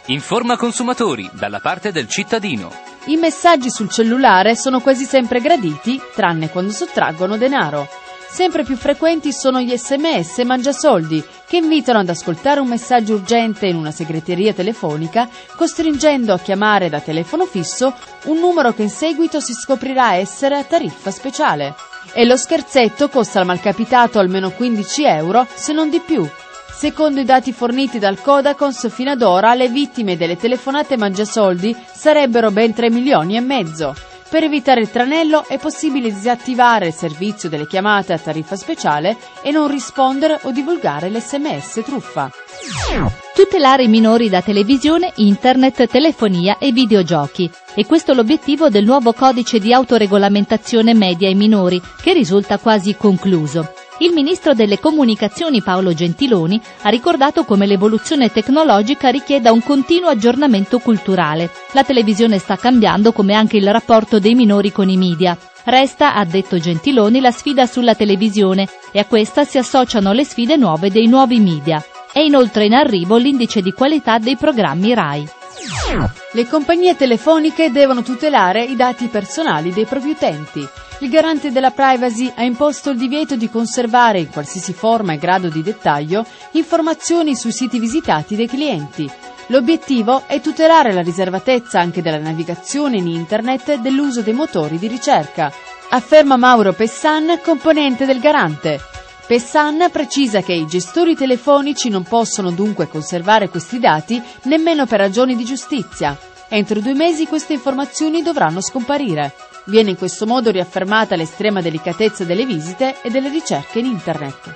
Informa consumatori, dalla parte del cittadino. I messaggi sul cellulare sono quasi sempre graditi, tranne quando sottraggono denaro. Sempre più frequenti sono gli SMS mangiasoldi, che invitano ad ascoltare un messaggio urgente in una segreteria telefonica, costringendo a chiamare da telefono fisso un numero che in seguito si scoprirà essere a tariffa speciale. E lo scherzetto costa al malcapitato almeno 15 euro, se non di più. Secondo i dati forniti dal Codacons, fino ad ora le vittime delle telefonate mangiasoldi sarebbero ben 3 milioni e mezzo. Per evitare il tranello è possibile disattivare il servizio delle chiamate a tariffa speciale e non rispondere o divulgare l'SMS truffa. Tutelare i minori da televisione, internet, telefonia e videogiochi. E questo è l'obiettivo del nuovo codice di autoregolamentazione media ai minori, che risulta quasi concluso. Il ministro delle comunicazioni Paolo Gentiloni ha ricordato come l'evoluzione tecnologica richieda un continuo aggiornamento culturale. La televisione sta cambiando, come anche il rapporto dei minori con i media. Resta, ha detto Gentiloni, la sfida sulla televisione e a questa si associano le sfide nuove dei nuovi media. È inoltre in arrivo l'indice di qualità dei programmi RAI. Le compagnie telefoniche devono tutelare i dati personali dei propri utenti. Il garante della privacy ha imposto il divieto di conservare in qualsiasi forma e grado di dettaglio informazioni sui siti visitati dai clienti. L'obiettivo è tutelare la riservatezza anche della navigazione in internet e dell'uso dei motori di ricerca, afferma Mauro Pessan, componente del garante. Pessan precisa che i gestori telefonici non possono dunque conservare questi dati nemmeno per ragioni di giustizia. Entro 2 mesi queste informazioni dovranno scomparire. Viene in questo modo riaffermata l'estrema delicatezza delle visite e delle ricerche in internet.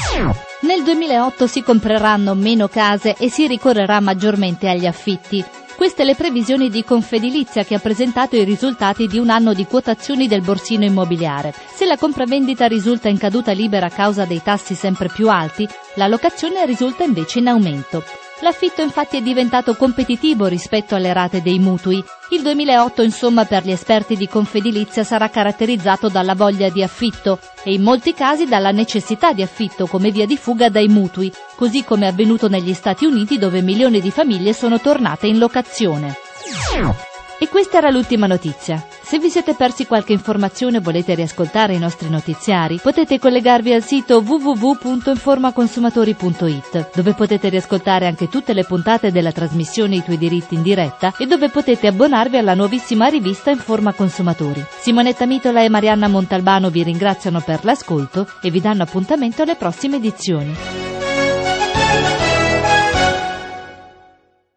Nel 2008 si compreranno meno case e si ricorrerà maggiormente agli affitti. Queste le previsioni di Confedilizia, che ha presentato i risultati di un anno di quotazioni del borsino immobiliare. Se la compravendita risulta in caduta libera a causa dei tassi sempre più alti, la locazione risulta invece in aumento. L'affitto infatti è diventato competitivo rispetto alle rate dei mutui. Il 2008, insomma, per gli esperti di Confedilizia sarà caratterizzato dalla voglia di affitto e in molti casi dalla necessità di affitto come via di fuga dai mutui, così come è avvenuto negli Stati Uniti, dove milioni di famiglie sono tornate in locazione. E questa era l'ultima notizia. Se vi siete persi qualche informazione o volete riascoltare i nostri notiziari, potete collegarvi al sito www.informaconsumatori.it, dove potete riascoltare anche tutte le puntate della trasmissione I tuoi diritti in diretta e dove potete abbonarvi alla nuovissima rivista Informa Consumatori. Simonetta Mitola e Marianna Montalbano vi ringraziano per l'ascolto e vi danno appuntamento alle prossime edizioni.